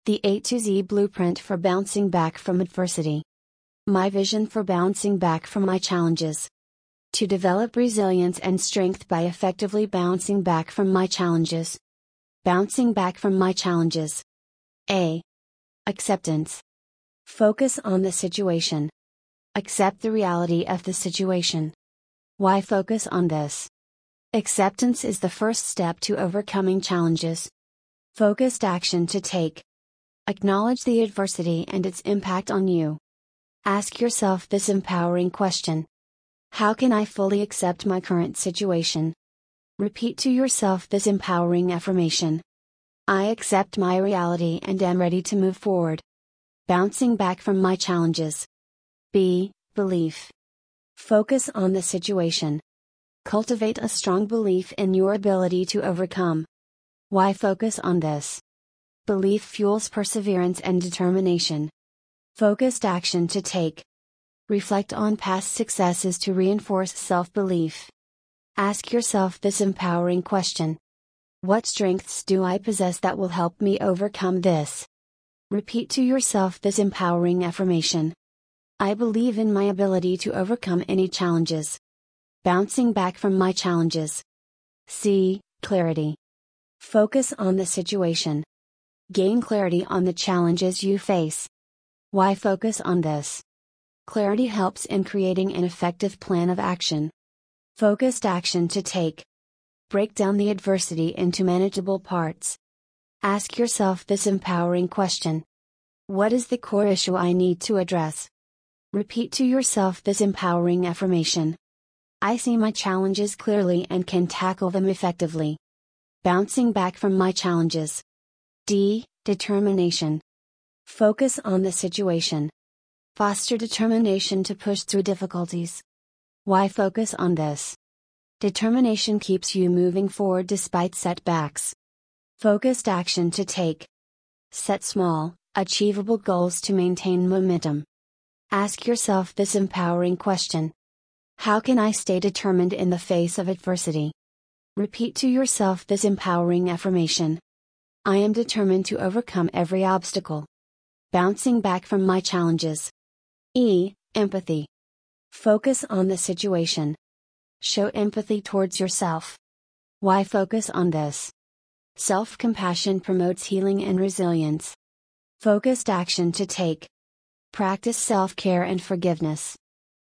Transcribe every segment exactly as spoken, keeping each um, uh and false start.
The A to Z blueprint for bouncing back from adversity. My vision for bouncing back from my challenges. To develop resilience and strength by effectively bouncing back from my challenges. Bouncing back from my challenges. A. Acceptance. Focus on the situation. Accept the reality of the situation. Why focus on this? Acceptance is the first step to overcoming challenges. Focused action to take. Acknowledge the adversity and its impact on you. Ask yourself this empowering question. How can I fully accept my current situation? Repeat to yourself this empowering affirmation. I accept my reality and am ready to move forward. Bouncing back from my challenges. B. Belief. Focus on the situation. Cultivate a strong belief in your ability to overcome. Why focus on this? Belief fuels perseverance and determination. Focused action to take. Reflect on past successes to reinforce self-belief. Ask yourself this empowering question. What strengths do I possess that will help me overcome this? Repeat to yourself this empowering affirmation. I believe in my ability to overcome any challenges. Bouncing back from my challenges. C. Clarity. Focus on the situation. Gain clarity on the challenges you face. Why focus on this? Clarity helps in creating an effective plan of action. Focused action to take. Break down the adversity into manageable parts. Ask yourself this empowering question. What is the core issue I need to address? Repeat to yourself this empowering affirmation. I see my challenges clearly and can tackle them effectively. Bouncing back from my challenges. D. Determination. Focus on the situation. Foster determination to push through difficulties. Why focus on this? Determination keeps you moving forward despite setbacks. Focused action to take. Set small, achievable goals to maintain momentum. Ask yourself this empowering question. How can I stay determined in the face of adversity? Repeat to yourself this empowering affirmation. I am determined to overcome every obstacle. Bouncing back from my challenges. E. Empathy. Focus on the situation. Show empathy towards yourself. Why focus on this? Self-compassion promotes healing and resilience. Focused action to take. Practice self-care and forgiveness.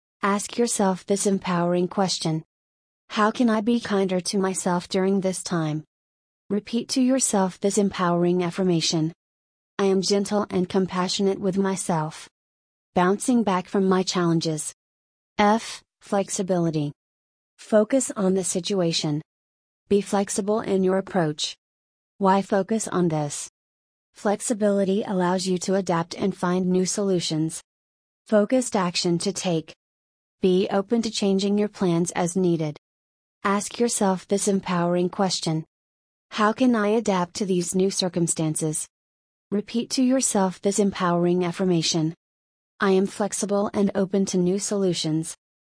Ask yourself this empowering question. How can I be kinder to myself during this time? Repeat to yourself this empowering affirmation. I am gentle and compassionate with myself. Bouncing back from my challenges. F. Flexibility. Focus on the situation. Be flexible in your approach. Why focus on this? Flexibility allows you to adapt and find new solutions. Focused action to take. Be open to changing your plans as needed. Ask yourself this empowering question. How can I adapt to these new circumstances? Repeat to yourself this empowering affirmation. I am flexible and open to new solutions.